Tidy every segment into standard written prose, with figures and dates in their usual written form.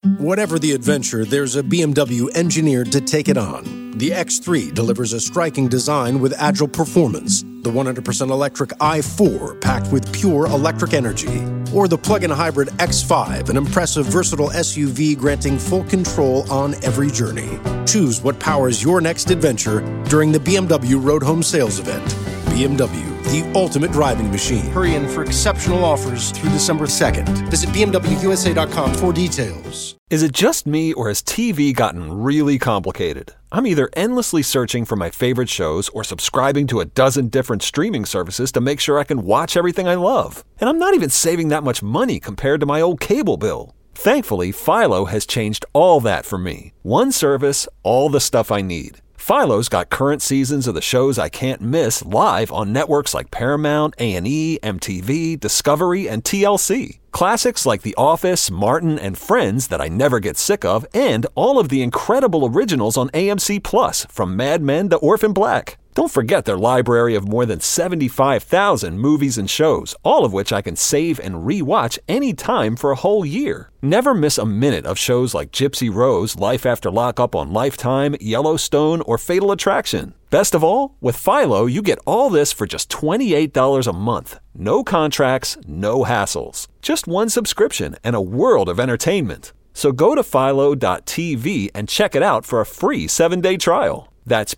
Whatever the adventure, there's a BMW engineered to take it on. The X3 delivers a striking design with agile performance. The 100% electric i4 packed with pure electric energy. Or the plug-in hybrid X5, an impressive versatile SUV granting full control on every journey. Choose what powers your next adventure during the BMW Road Home Sales Event. BMW, the ultimate driving machine. Hurry in for exceptional offers through December 2nd. Visit BMWUSA.com for details. Is it just me, or has TV gotten really complicated? I'm either endlessly searching for my favorite shows or subscribing to a dozen different streaming services to make sure I can watch everything I love. And I'm not even saving that much money compared to my old cable bill. Thankfully, Philo has changed all that for me. One service, all the stuff I need. Philo's got current seasons of the shows I can't miss live on networks like Paramount, A&E, MTV, Discovery, and TLC. Classics like The Office, Martin, and Friends that I never get sick of, and all of the incredible originals on AMC+, from Mad Men to Orphan Black. Don't forget their library of more than 75,000 movies and shows, all of which I can save and re-watch anytime for a whole year. Never miss a minute of shows like Gypsy Rose, Life After Lockup on Lifetime, Yellowstone, or Fatal Attraction. Best of all, with Philo, you get all this for just $28 a month. No contracts, no hassles. Just one subscription and a world of entertainment. So go to philo.tv and check it out for a free 7-day trial. That's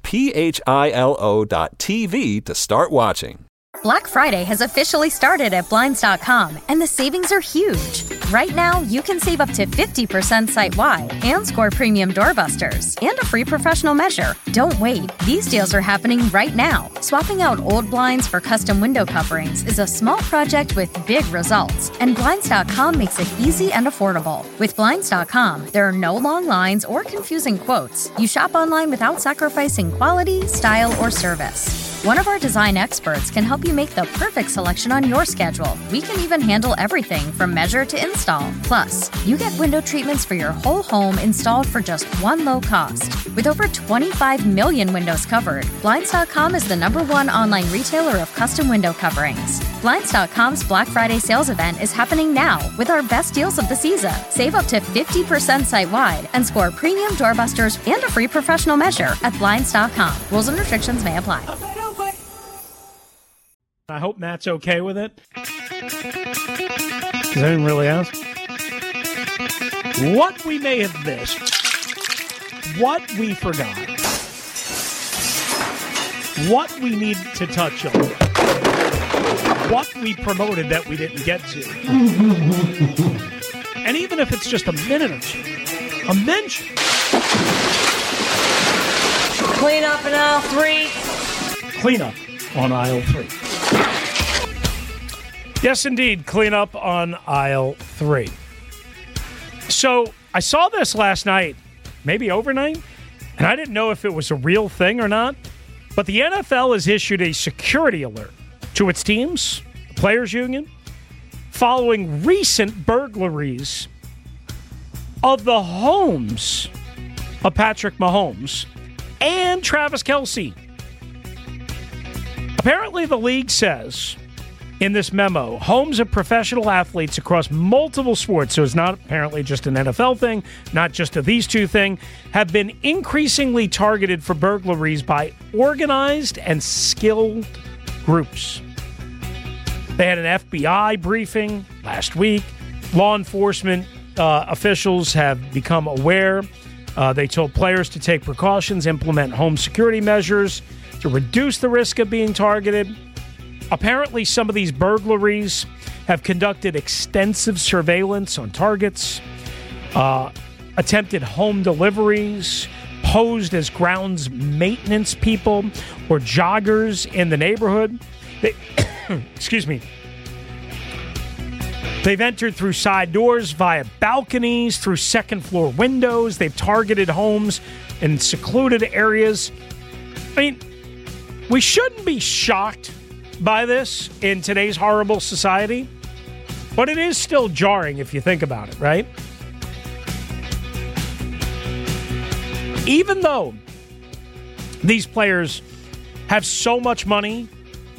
philo.tv to start watching. Black Friday has officially started at Blinds.com, and the savings are huge. Right now, you can save up to 50% site-wide and score premium doorbusters and a free professional measure. Don't wait. These deals are happening right now. Swapping out old blinds for custom window coverings is a small project with big results, and Blinds.com makes it easy and affordable. With Blinds.com, there are no long lines or confusing quotes. You shop online without sacrificing quality, style, or service. One of our design experts can help you make the perfect selection on your schedule. We can even handle everything from measure to install. Plus, you get window treatments for your whole home installed for just one low cost. With over 25 million windows covered, Blinds.com is the #1 online retailer of custom window coverings. Blinds.com's Black Friday sales event is happening now with our best deals of the season. Save up to 50% site-wide and score premium doorbusters and a free professional measure at Blinds.com. Rules and restrictions may apply. I hope Matt's okay with it. Because I didn't really ask. What we may have missed. What we forgot. What we need to touch on. What we promoted that we didn't get to. And even if it's just a minute or two, a mention. Clean up in aisle 3. Clean up on aisle 3. Yes, indeed. Clean up on aisle 3. So I saw this last night, maybe overnight, and I didn't know if it was a real thing or not. But the NFL has issued a security alert to its teams, the players' union, following recent burglaries of the homes of Patrick Mahomes and Travis Kelce. Apparently, the league says in this memo, homes of professional athletes across multiple sports, so it's not apparently just an NFL thing, not just a these two thing, have been increasingly targeted for burglaries by organized and skilled groups. They had an FBI briefing last week. Law enforcement officials have become aware. They told players to take precautions, implement home security measures to reduce the risk of being targeted. Apparently, some of these burglaries have conducted extensive surveillance on targets, attempted home deliveries, posed as grounds maintenance people or joggers in the neighborhood. Excuse me. They've entered through side doors, via balconies, through second-floor windows. They've targeted homes in secluded areas. I mean, we shouldn't be shocked by this in today's horrible society, but it is still jarring if you think about it, right? Even though these players have so much money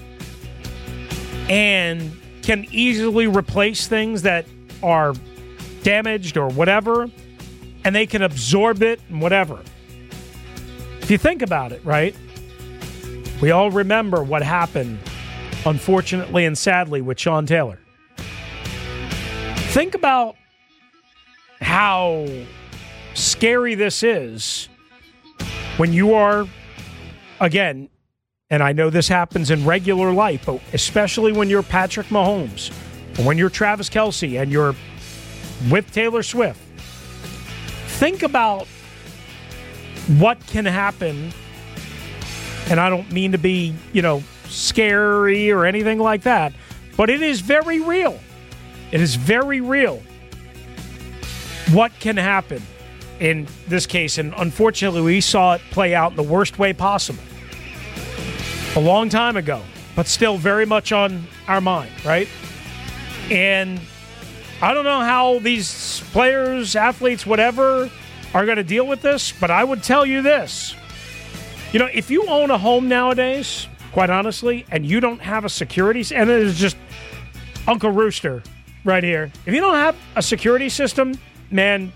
and can easily replace things that are damaged or whatever, and they can absorb it and whatever. If you think about it, right? We all remember what happened, unfortunately and sadly, with Sean Taylor. Think about how scary this is when you are, again, and I know this happens in regular life, but especially when you're Patrick Mahomes, or when you're Travis Kelce and you're with Taylor Swift. Think about what can happen, and I don't mean to be, scary or anything like that, but it is very real. It is very real what can happen in this case, and unfortunately we saw it play out in the worst way possible a long time ago, but still very much on our mind, right? And I don't know how these players, athletes, whatever, are going to deal with this, but I would tell you this. If you own a home nowadays, quite honestly, and you don't have a security, and it is just Uncle Rooster right here. If you don't have a security system, man,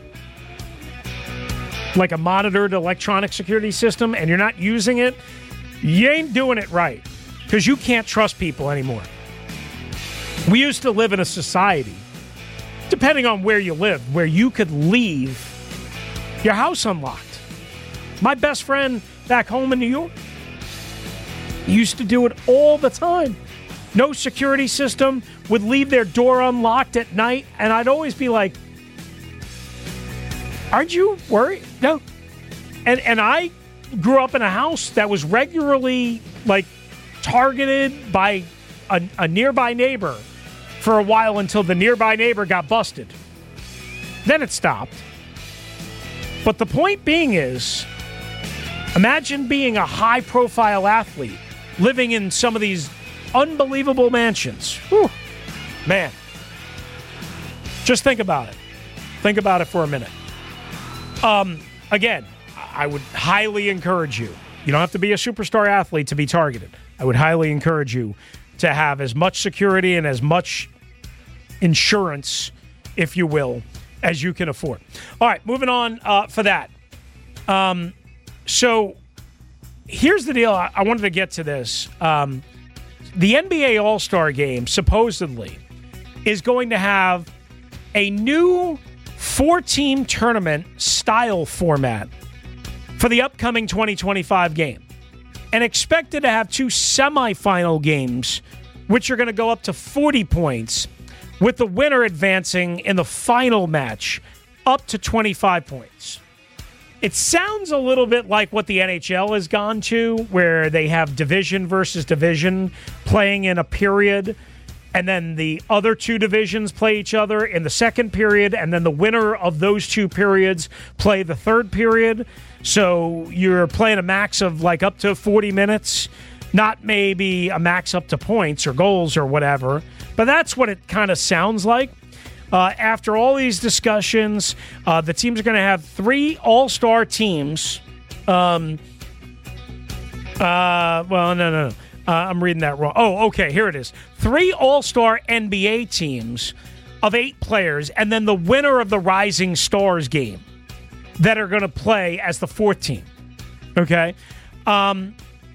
like a monitored electronic security system, and you're not using it, you ain't doing it right, because you can't trust people anymore. We used to live in a society, depending on where you lived, where you could leave your house unlocked. My best friend back home in New York used to do it all the time. No security system, would leave their door unlocked at night, and I'd always be like, aren't you worried? No. And I grew up in a house that was regularly, targeted by a nearby neighbor for a while until the nearby neighbor got busted. Then it stopped. But the point being is, imagine being a high-profile athlete living in some of these unbelievable mansions. Whew. Man. Just think about it. Think about it for a minute. Again, I would highly encourage you. You don't have to be a superstar athlete to be targeted. I would highly encourage you to have as much security and as much insurance, if you will, as you can afford. All right, moving on for that. So here's the deal. I wanted to get to this. The NBA All-Star Game, supposedly, is going to have a new 4-team tournament style format for the upcoming 2025 game, and expected to have 2 semifinal games, which are going to go up to 40 points, with the winner advancing in the final match up to 25 points. It sounds a little bit like what the NHL has gone to, where they have division versus division playing in a period, and then the other 2 divisions play each other in the second period, and then the winner of those 2 periods play the third period. So you're playing a max of up to 40 minutes, not maybe a max up to points or goals or whatever. But that's what it kind of sounds like. After all these discussions, the teams are going to have 3 all-star teams. No. I'm reading that wrong. Oh, okay, here it is. 3 all-star NBA teams of 8 players, and then the winner of the Rising Stars game that are going to play as the 4th team. Okay? I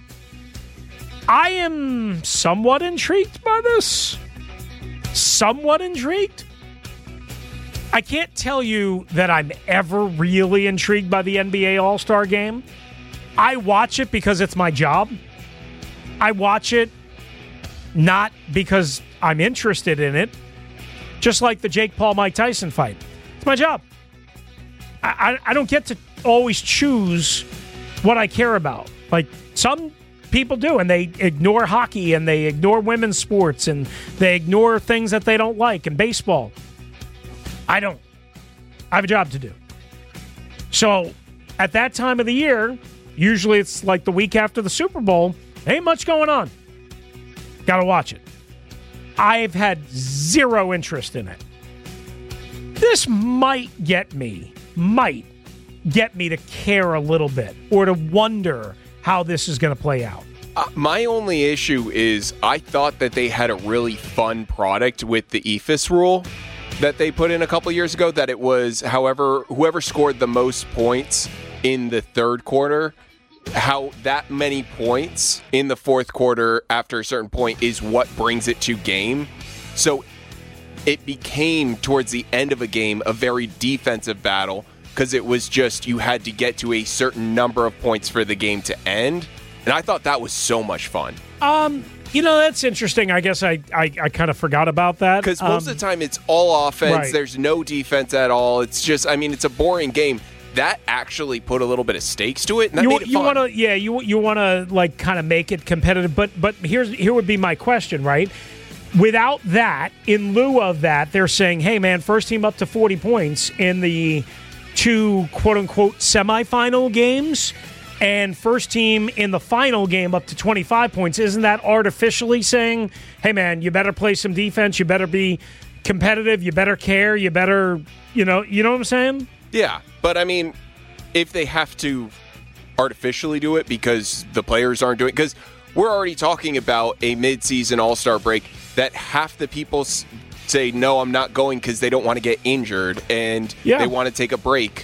am somewhat intrigued by this. Somewhat intrigued. I can't tell you that I'm ever really intrigued by the NBA All-Star Game. I watch it because it's my job. I watch it not because I'm interested in it, just like the Jake Paul-Mike Tyson fight. It's my job. I don't get to always choose what I care about. Like some people do, and they ignore hockey, and they ignore women's sports, and they ignore things that they don't like, and baseball. I don't. I have a job to do. So at that time of the year, usually it's like the week after the Super Bowl, ain't much going on. Got to watch it. I've had zero interest in it. This might get me to care a little bit or to wonder how this is going to play out. My only issue is I thought that they had a really fun product with the EFIS rule. that they put in a couple years ago, that it was whoever scored the most points in the third quarter, how that many points in the fourth quarter after a certain point is what brings it to game. So it became, towards the end of a game, a very defensive battle, because it was just you had to get to a certain number of points for the game to end. And I thought that was so much fun. That's interesting. I guess I kind of forgot about that. Because most of the time it's all offense. Right. There's no defense at all. It's just, it's a boring game. That actually put a little bit of stakes to it, and that made it fun. You want to like kind of make it competitive. But here would be my question, right? Without that, in lieu of that, they're saying, hey, man, first team up to 40 points in the two quote-unquote semifinal games, and first team in the final game up to 25 points. Isn't that artificially saying, hey, man, you better play some defense, you better be competitive, you better care, you better, you know what I'm saying? Yeah, but if they have to artificially do it because the players aren't doing it, because we're already talking about a mid-season All-Star break that half the people say, no, I'm not going because they don't want to get injured and they want to take a break.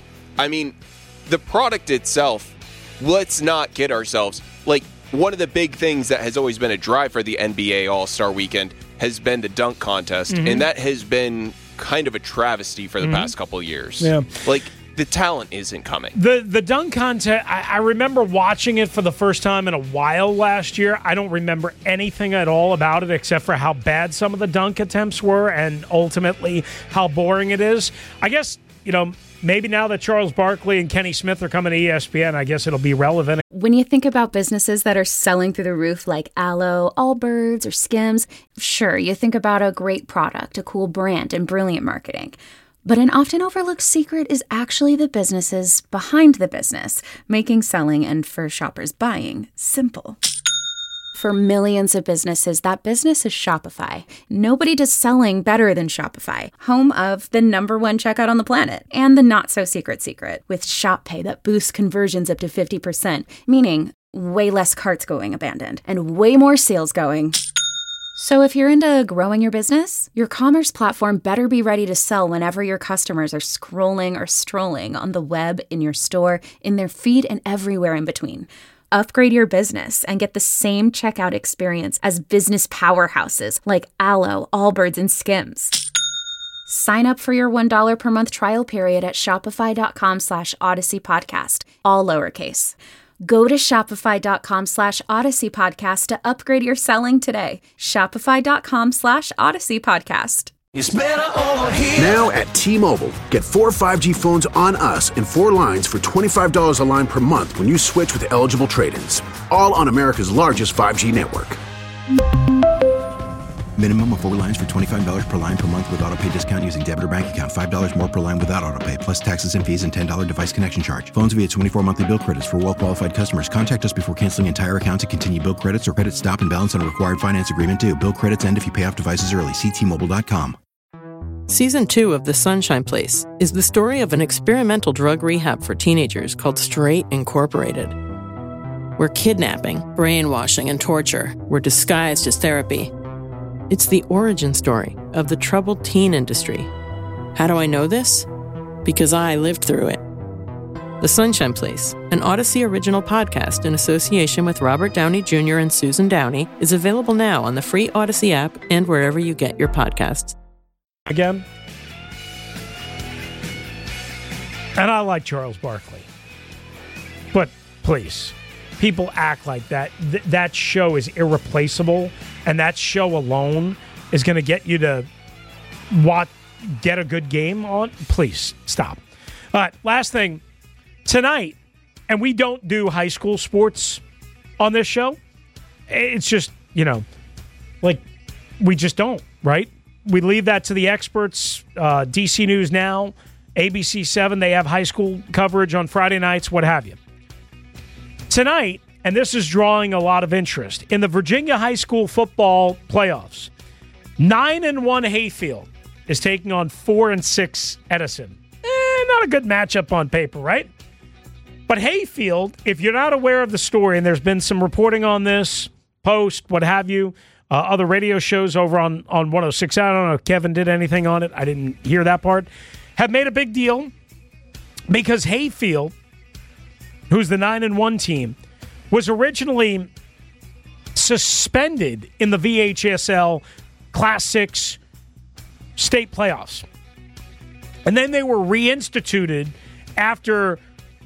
The product itself, let's not kid ourselves. Like, one of the big things that has always been a drive for the NBA All-Star Weekend has been the dunk contest, and that has been kind of a travesty for the past couple of years. Yeah. Like, the talent isn't coming. The dunk contest, I remember watching it for the first time in a while last year. I don't remember anything at all about it except for how bad some of the dunk attempts were and ultimately how boring it is. I guess, maybe now that Charles Barkley and Kenny Smith are coming to ESPN, I guess it'll be relevant. When you think about businesses that are selling through the roof like Aloe, Allbirds, or Skims, sure, you think about a great product, a cool brand, and brilliant marketing. But an often overlooked secret is actually the businesses behind the business, making selling and for shoppers buying simple. For millions of businesses, that business is Shopify. Nobody does selling better than Shopify, home of the #1 checkout on the planet and the not-so-secret secret with Shop Pay that boosts conversions up to 50%, meaning way less carts going abandoned and way more sales going. So if you're into growing your business, your commerce platform better be ready to sell whenever your customers are scrolling or strolling on the web, in your store, in their feed, and everywhere in between. Upgrade your business and get the same checkout experience as business powerhouses like Aloe, Allbirds, and Skims. Sign up for your $1 per month trial period at shopify.com/Odyssey Podcast, all lowercase. Go to shopify.com /Odyssey Podcast to upgrade your selling today. Shopify.com/Odyssey Podcast. It's better over here. Now at T-Mobile, get 4 5G phones on us and 4 lines for $25 a line per month when you switch with eligible trade-ins. All on America's largest 5G network. Minimum of 4 lines for $25 per line per month with autopay discount using debit or bank account. $5 more per line without autopay, plus taxes and fees and $10 device connection charge. Phones via 24 monthly bill credits for well-qualified customers. Contact us before canceling entire account to continue bill credits or credit stop and balance on a required finance agreement due. Bill credits end if you pay off devices early. See T-Mobile.com. Season 2 of The Sunshine Place is the story of an experimental drug rehab for teenagers called Straight Incorporated, where kidnapping, brainwashing, and torture were disguised as therapy. It's the origin story of the troubled teen industry. How do I know this? Because I lived through it. The Sunshine Place, an Odyssey original podcast in association with Robert Downey Jr. and Susan Downey, is available now on the free Odyssey app and wherever you get your podcasts. Again. And I like Charles Barkley. But please, people act like that. That show is irreplaceable, and that show alone is going to get you to get a good game on. Please, stop. All right, last thing. Tonight, and we don't do high school sports on this show. It's just, we just don't, right? We leave that to the experts. DC News Now, ABC 7, they have high school coverage on Friday nights, what have you. Tonight, and this is drawing a lot of interest, in the Virginia high school football playoffs, 9-1 Hayfield is taking on 4-6 Edison. Not a good matchup on paper, right? But Hayfield, if you're not aware of the story, and there's been some reporting on this, Post, what have you, other radio shows over on 106. I don't know if Kevin did anything on it. I didn't hear that part. Have made a big deal because Hayfield, who's the 9-1 team, was originally suspended in the VHSL Class 6 state playoffs. And then they were reinstituted after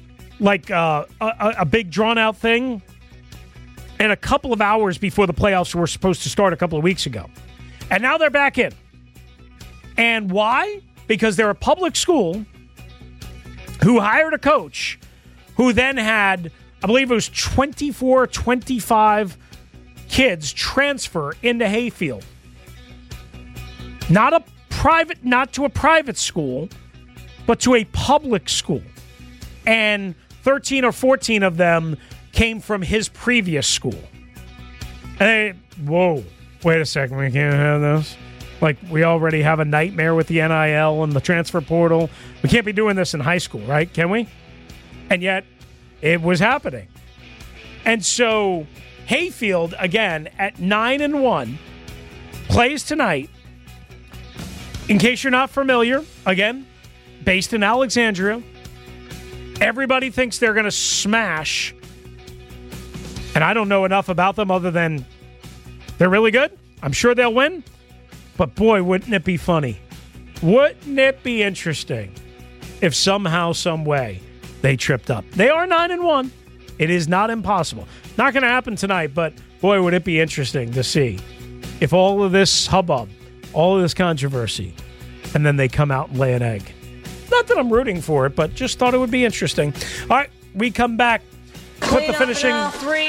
a big drawn-out thing and a couple of hours before the playoffs were supposed to start a couple of weeks ago. And now they're back in. And why? Because they're a public school who hired a coach who then had, I believe it was 24, 25 kids transfer into Hayfield. Not to a private school, but to a public school. And 13 or 14 of them came from his previous school. Hey, whoa, wait a second, we can't have this? Like, we already have a nightmare with the NIL and the transfer portal. We can't be doing this in high school, right? Can we? And yet, it was happening. And so, Hayfield, again, at 9-1, plays tonight. In case you're not familiar, again, based in Alexandria, everybody thinks they're going to smash. And I don't know enough about them other than they're really good. I'm sure they'll win. But boy, wouldn't it be funny? Wouldn't it be interesting if somehow, some way, they tripped up? They are 9-1. It is not impossible. Not going to happen tonight, but boy, would it be interesting to see if all of this hubbub, all of this controversy, and then they come out and lay an egg. Not that I'm rooting for it, but just thought it would be interesting. All right, we come back. Put the finishing